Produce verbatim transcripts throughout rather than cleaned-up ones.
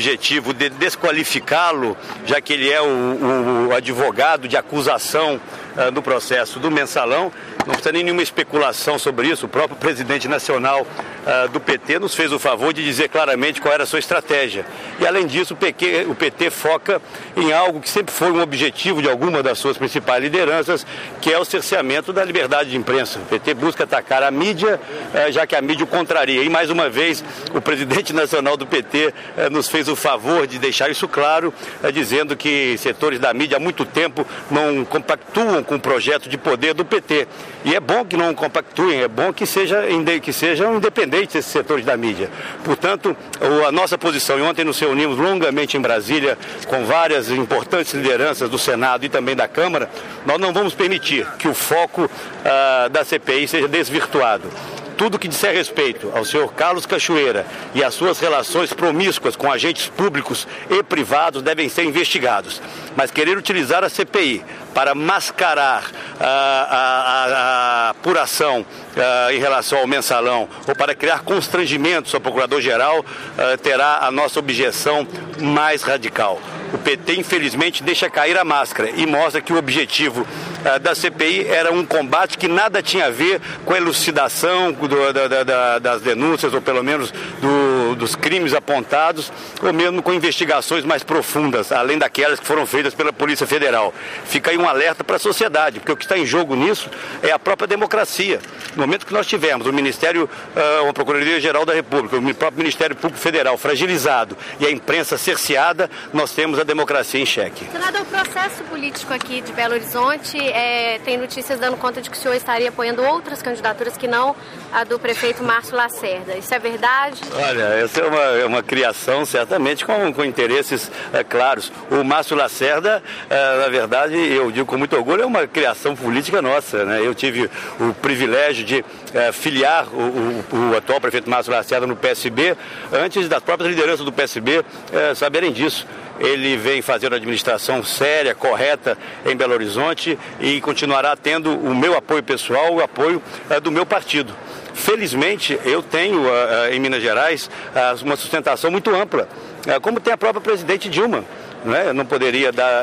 objetivo de desqualificá-lo, já que ele é o, o advogado de acusação uh, no processo do Mensalão. Não precisa nem nenhuma especulação sobre isso. O próprio presidente nacional uh, do P T nos fez o favor de dizer claramente qual era a sua estratégia. E, além disso, o P T, o P T foca em algo que sempre foi um objetivo de alguma das suas principais lideranças, que é o cerceamento da liberdade de imprensa. O P T busca atacar a mídia, uh, já que a mídia o contraria. E, mais uma vez, o presidente nacional do P T uh, nos fez o favor de deixar isso claro, uh, dizendo que setores da mídia há muito tempo não compactuam com o projeto de poder do P T. E é bom que não compactuem, é bom que, seja, que sejam independentes esses setores da mídia. Portanto, a nossa posição, e ontem nos reunimos longamente em Brasília com várias importantes lideranças do Senado e também da Câmara, nós não vamos permitir que o foco uh, da C P I seja desvirtuado. Tudo que disser respeito ao senhor Carlos Cachoeira e às suas relações promíscuas com agentes públicos e privados devem ser investigados. Mas querer utilizar a C P I para mascarar a, a, a, a apuração a, em relação ao Mensalão ou para criar constrangimentos ao Procurador-Geral terá a nossa objeção mais radical. O P T, infelizmente, deixa cair a máscara e mostra que o objetivo uh, da C P I era um combate que nada tinha a ver com a elucidação do, da, da, das denúncias, ou pelo menos do, dos crimes apontados, ou mesmo com investigações mais profundas, além daquelas que foram feitas pela Polícia Federal. Fica aí um alerta para a sociedade, porque o que está em jogo nisso é a própria democracia. No momento que nós tivermos o Ministério, uh, a Procuradoria-Geral da República, o próprio Ministério Público Federal fragilizado e a imprensa cerceada, nós temos a democracia em xeque. Senador, o processo político aqui de Belo Horizonte é, tem notícias dando conta de que o senhor estaria apoiando outras candidaturas que não a do prefeito Márcio Lacerda. Isso é verdade? Olha, essa é uma, é uma criação certamente com, com interesses é, claros. O Márcio Lacerda, é, na verdade, eu digo com muito orgulho, é uma criação política nossa, né? Eu tive o privilégio de é, filiar o, o, o atual prefeito Márcio Lacerda no P S B antes das próprias lideranças do P S B é, saberem disso. Ele vem fazendo administração séria, correta em Belo Horizonte e continuará tendo o meu apoio pessoal, o apoio uh, do meu partido. Felizmente, eu tenho uh, uh, em Minas Gerais uh, uma sustentação muito ampla, uh, como tem a própria presidente Dilma. Né? Eu não poderia dar...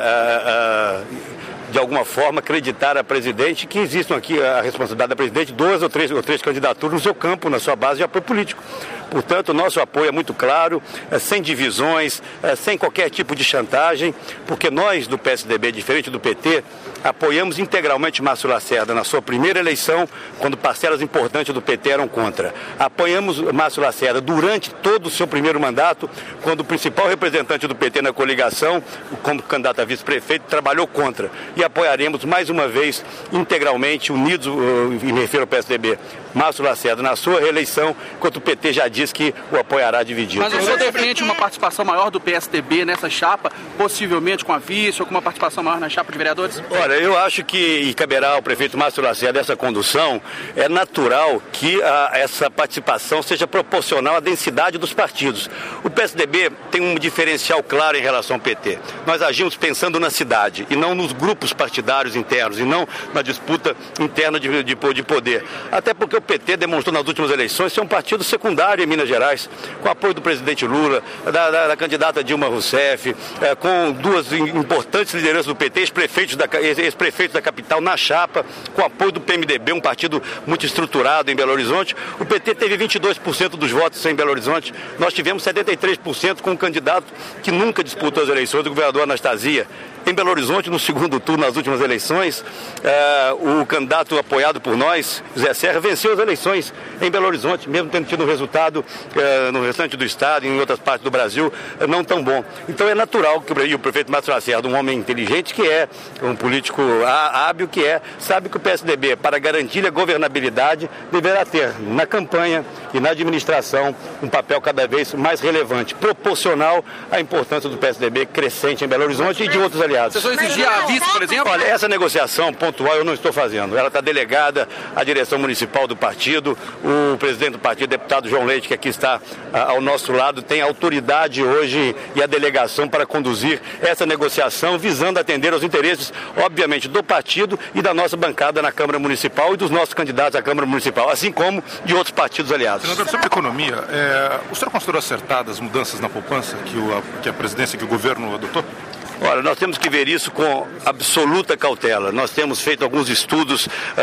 Uh, uh, de alguma forma, acreditar a presidente que existam aqui a responsabilidade da presidente, duas ou três, ou três candidaturas no seu campo, na sua base de apoio político. Portanto, o nosso apoio é muito claro, é, sem divisões, é, sem qualquer tipo de chantagem, porque nós do P S D B, diferente do P T, apoiamos integralmente Márcio Lacerda na sua primeira eleição, quando parcelas importantes do P T eram contra. Apoiamos Márcio Lacerda durante todo o seu primeiro mandato, quando o principal representante do P T na coligação, como candidato a vice-prefeito, trabalhou contra. E apoiaremos mais uma vez, integralmente, unidos, e me refiro ao P S D B, Márcio Lacerda na sua reeleição, enquanto o P T já diz que o apoiará dividido. Mas o senhor defende uma participação maior do P S D B nessa chapa, possivelmente com a vice ou com uma participação maior na chapa de vereadores? Olha, eu acho que, e caberá ao prefeito Márcio Lacerda essa condução, é natural que a, essa participação seja proporcional à densidade dos partidos. O P S D B tem um diferencial claro em relação ao P T. Nós agimos pensando na cidade e não nos grupos partidários internos, e não na disputa interna de, de, de poder. Até porque o P T demonstrou nas últimas eleições ser um partido secundário em Minas Gerais, com apoio do presidente Lula, da, da, da candidata Dilma Rousseff, é, com duas importantes lideranças do P T, ex-prefeitos da, ex-prefeitos da capital na chapa, com apoio do P M D B, um partido muito estruturado em Belo Horizonte. O P T teve vinte e dois por cento dos votos em Belo Horizonte, nós tivemos setenta e três por cento com um candidato que nunca disputou as eleições, o governador Anastasia. Em Belo Horizonte, no segundo turno, nas últimas eleições, uh, o candidato apoiado por nós, Zé Serra, venceu as eleições em Belo Horizonte, mesmo tendo tido um resultado uh, no restante do estado e em outras partes do Brasil uh, não tão bom. Então é natural que o, o prefeito Márcio Lacerda, um homem inteligente que é, um político hábil que é, sabe que o P S D B, para garantir a governabilidade, deverá ter na campanha e na administração um papel cada vez mais relevante, proporcional à importância do P S D B crescente em Belo Horizonte e de outros aliados. Você só exigia a vice, por exemplo? Olha, essa negociação pontual eu não estou fazendo. Ela está delegada à direção municipal do partido. O presidente do partido, deputado João Leite, que aqui está ah, ao nosso lado, tem autoridade hoje e a delegação para conduzir essa negociação, visando atender aos interesses, obviamente, do partido e da nossa bancada na Câmara Municipal e dos nossos candidatos à Câmara Municipal, assim como de outros partidos aliados. Senador, sobre a economia, é, o senhor considerou acertadas as mudanças na poupança que, o, a, que a presidência, que o governo adotou? Olha, nós temos que ver isso com absoluta cautela. Nós temos feito alguns estudos,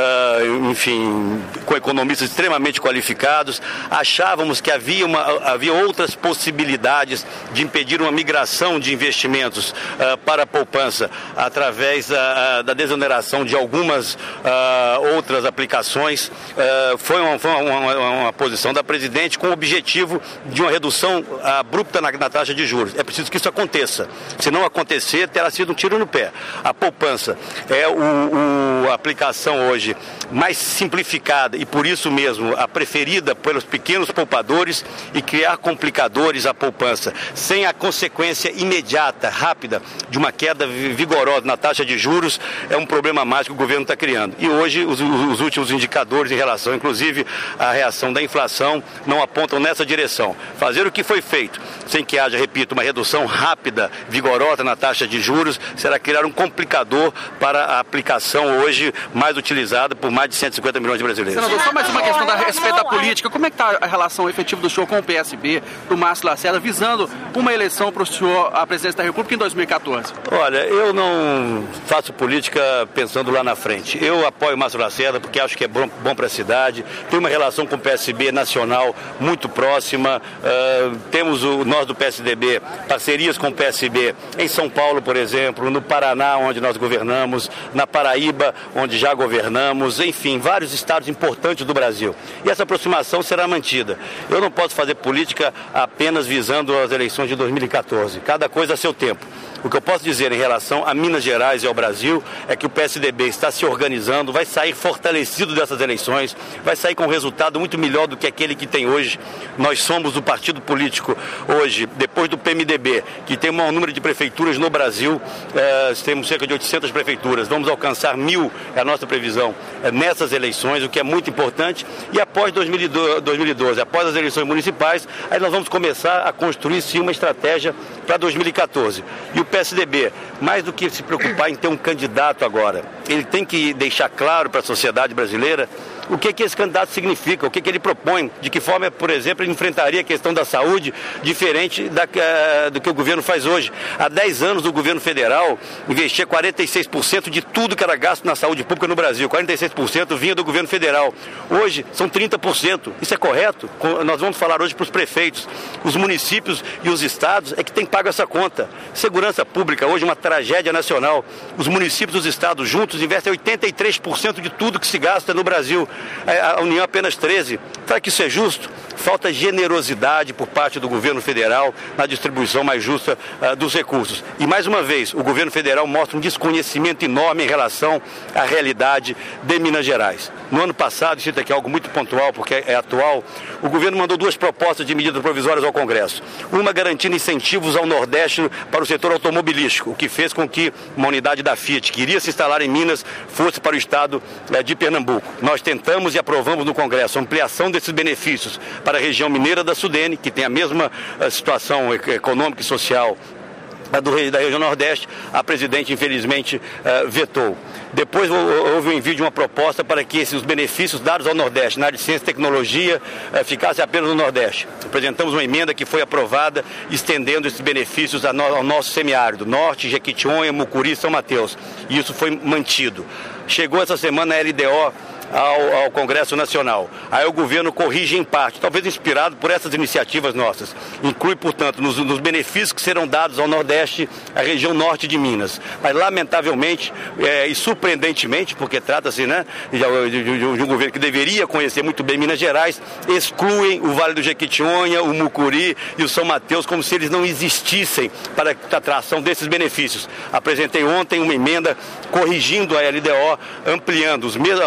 uh, enfim, com economistas extremamente qualificados. Achávamos que havia, uma, havia outras possibilidades de impedir uma migração de investimentos uh, para a poupança através uh, da desoneração de algumas uh, outras aplicações. Uh, foi uma, foi uma, uma, uma posição da presidente com o objetivo de uma redução abrupta na, na taxa de juros. É preciso que isso aconteça. Se não acontecer, terá sido um tiro no pé. A poupança é o, o, a aplicação hoje mais simplificada e por isso mesmo a preferida pelos pequenos poupadores e criar complicadores à poupança, sem a consequência imediata, rápida, de uma queda vigorosa na taxa de juros, é um problema mais que o governo está criando. E hoje os, os últimos indicadores em relação, inclusive, à reação da inflação, não apontam nessa direção. Fazer o que foi feito, sem que haja, repito, uma redução rápida, vigorosa na taxa de juros, será criar um complicador para a aplicação hoje mais utilizada por mais de cento e cinquenta milhões de brasileiros. Senador, só mais uma questão da, a respeito da política. Como é que está a relação efetiva do senhor com o P S B, do Márcio Lacerda, visando uma eleição para o senhor à presidência da República em dois mil e quatorze? Olha, eu não faço política pensando lá na frente. Eu apoio o Márcio Lacerda porque acho que é bom, bom para a cidade. Tem uma relação com o P S B nacional muito próxima. Uh, temos o, nós do P S D B parcerias com o P S B em São Paulo, por exemplo, no Paraná, onde nós governamos, na Paraíba, onde já governamos, enfim, vários estados importantes do Brasil. E essa aproximação será mantida. Eu não posso fazer política apenas visando as eleições de dois mil e quatorze. Cada coisa a seu tempo. O que eu posso dizer em relação a Minas Gerais e ao Brasil é que o P S D B está se organizando, vai sair fortalecido dessas eleições, vai sair com um resultado muito melhor do que aquele que tem hoje. Nós somos o partido político hoje, depois do P M D B, que tem o maior número de prefeituras no Brasil, eh, temos cerca de oitocentas prefeituras, vamos alcançar mil, é a nossa previsão, eh, nessas eleições, o que é muito importante. E após dois mil e doze, após as eleições municipais, aí nós vamos começar a construir sim uma estratégia para dois mil e quatorze. E o P S D B, mais do que se preocupar em ter um candidato agora, ele tem que deixar claro para a sociedade brasileira o que, que esse candidato significa, o que, que ele propõe, de que forma, por exemplo, ele enfrentaria a questão da saúde diferente da, uh, do que o governo faz hoje. Há dez anos o governo federal investia quarenta e seis por cento de tudo que era gasto na saúde pública no Brasil. quarenta e seis por cento vinha do governo federal. Hoje são trinta por cento. Isso é correto? Nós vamos falar hoje para os prefeitos. Os municípios e os estados é que têm pago essa conta. Segurança pública hoje é uma tragédia nacional. Os municípios e os estados juntos investem oitenta e três por cento de tudo que se gasta no Brasil. A União apenas treze por cento. Será que isso é justo? Falta generosidade por parte do governo federal na distribuição mais justa uh, dos recursos. E mais uma vez, o governo federal mostra um desconhecimento enorme em relação à realidade de Minas Gerais. No ano passado, cito aqui algo muito pontual, porque é, é atual, o governo mandou duas propostas de medidas provisórias ao Congresso. Uma garantindo incentivos ao Nordeste para o setor automobilístico, o que fez com que uma unidade da Fiat, que iria se instalar em Minas, fosse para o estado uh, de Pernambuco. Nós tentamos e aprovamos no Congresso a ampliação desses benefícios para a região mineira da Sudene, que tem a mesma uh, situação econômica e social do, da região Nordeste. A presidente, infelizmente, uh, vetou. Depois houve o envio de uma proposta para que esses benefícios dados ao Nordeste, na área de ciência e tecnologia, uh, ficassem apenas no Nordeste. Apresentamos uma emenda que foi aprovada, estendendo esses benefícios ao nosso semiárido, Norte, Jequitinhonha, Mucuri e São Mateus. E isso foi mantido. Chegou essa semana a L D O Ao, ao Congresso Nacional. Aí o governo corrige em parte, talvez inspirado por essas iniciativas nossas. Inclui, portanto, nos, nos benefícios que serão dados ao Nordeste, a região norte de Minas. Mas, lamentavelmente, é, e surpreendentemente, porque trata-se, né, de, de, de, de um governo que deveria conhecer muito bem Minas Gerais, excluem o Vale do Jequitinhonha, o Mucuri e o São Mateus como se eles não existissem para a atração desses benefícios. Apresentei ontem uma emenda corrigindo a L D O, ampliando os mesmos, a, a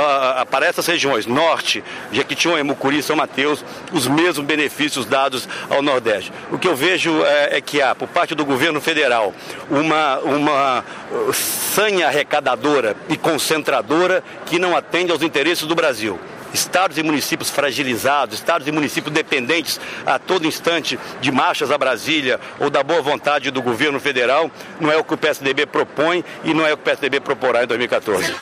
para essas regiões, Norte, Jequitinhonha, Mucuri, São Mateus, os mesmos benefícios dados ao Nordeste. O que eu vejo é, é que há, por parte do governo federal, uma, uma sanha arrecadadora e concentradora que não atende aos interesses do Brasil. Estados e municípios fragilizados, estados e municípios dependentes a todo instante de marchas a Brasília ou da boa vontade do governo federal, não é o que o P S D B propõe e não é o que o P S D B proporá em dois mil e quatorze.